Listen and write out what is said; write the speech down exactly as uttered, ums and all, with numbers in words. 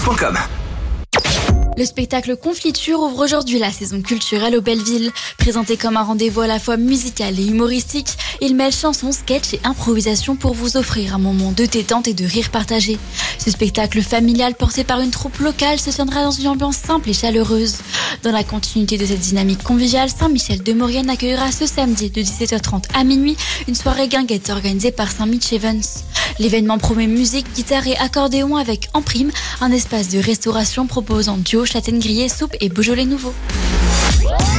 point com. Le spectacle Confiture ouvre aujourd'hui la saison culturelle au Belleville. Présenté comme un rendez-vous à la fois musical et humoristique, il mêle chansons, sketchs et improvisation pour vous offrir un moment de détente et de rire partagé. Ce spectacle familial porté par une troupe locale se tiendra dans une ambiance simple et chaleureuse. Dans la continuité de cette dynamique conviviale, Saint-Michel-de-Maurienne accueillera ce samedi de dix-sept heures trente à minuit une soirée guinguette organisée par Saint-Mitch Evans. L'événement promet musique, guitare et accordéon avec en prime un espace de restauration proposant duo, châtaignes grillées, soupe et Beaujolais nouveau.